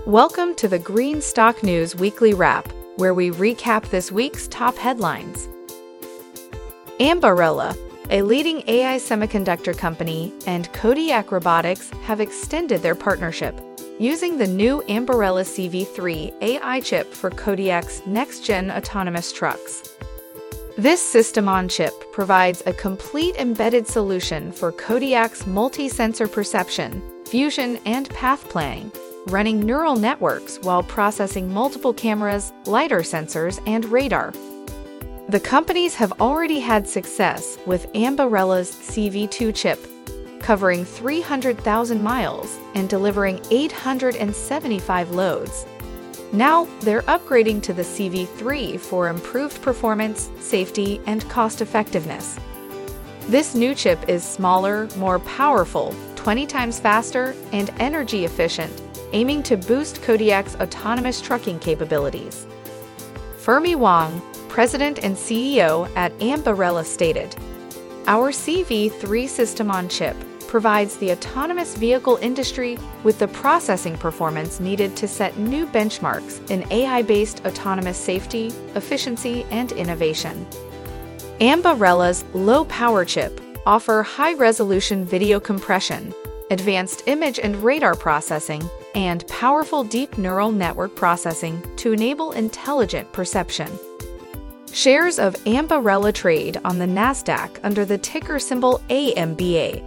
Welcome to the Greenstock News Weekly Wrap, where we recap this week's top headlines. Ambarella, a leading AI semiconductor company, and Kodiak Robotics have extended their partnership, using the new Ambarella CV3 AI chip for Kodiak's next-gen autonomous trucks. This system-on-chip provides a complete embedded solution for Kodiak's multi-sensor perception, fusion, and path planning, running neural networks while processing multiple cameras, LiDAR sensors, and radar. The companies have already had success with Ambarella's CV2 chip, covering 300,000 miles and delivering 875 loads. Now, they're upgrading to the CV3 for improved performance, safety, and cost-effectiveness. This new chip is smaller, more powerful, 20 times faster, and energy efficient, aiming to boost Kodiak's autonomous trucking capabilities. Fermi Wang, president and CEO at Ambarella, stated, "Our CV3 system-on-chip provides the autonomous vehicle industry with the processing performance needed to set new benchmarks in AI-based autonomous safety, efficiency, and innovation." Ambarella's low-power chip offers high-resolution video compression, advanced image and radar processing, and powerful deep neural network processing to enable intelligent perception. Shares of Ambarella trade on the Nasdaq under the ticker symbol AMBA.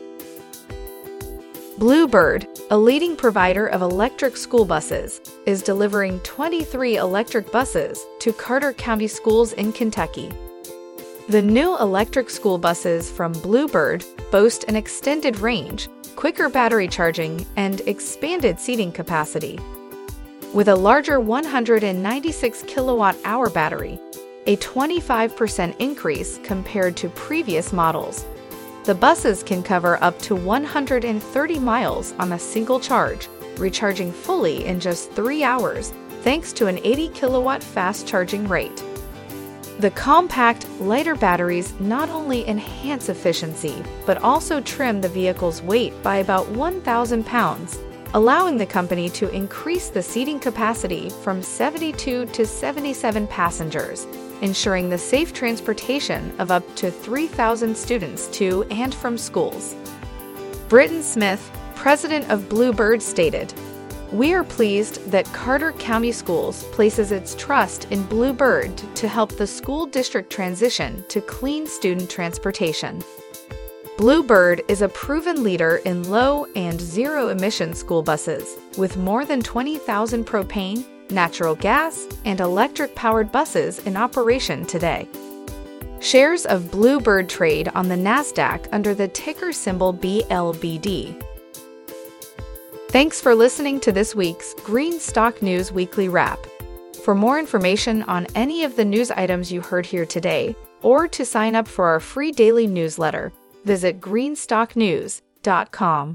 Blue Bird, a leading provider of electric school buses, is delivering 23 electric buses to Carter County schools in Kentucky. The new electric school buses from Blue Bird boast an extended range, quicker battery charging, and expanded seating capacity. With a larger 196 kilowatt-hour battery, a 25% increase compared to previous models, the buses can cover up to 130 miles on a single charge, recharging fully in just 3 hours, thanks to an 80 kilowatt fast charging rate. The compact, lighter batteries not only enhance efficiency, but also trim the vehicle's weight by about 1,000 pounds, allowing the company to increase the seating capacity from 72 to 77 passengers, ensuring the safe transportation of up to 3,000 students to and from schools. Britton Smith, president of Blue Bird, stated, "We are pleased that Carter County Schools places its trust in Blue Bird to help the school district transition to clean student transportation." Blue Bird is a proven leader in low and zero-emission school buses, with more than 20,000 propane, natural gas, and electric-powered buses in operation today. Shares of Blue Bird trade on the Nasdaq under the ticker symbol BLBD. Thanks for listening to this week's Greenstock News Weekly Wrap. For more information on any of the news items you heard here today, or to sign up for our free daily newsletter, visit greenstocknews.com.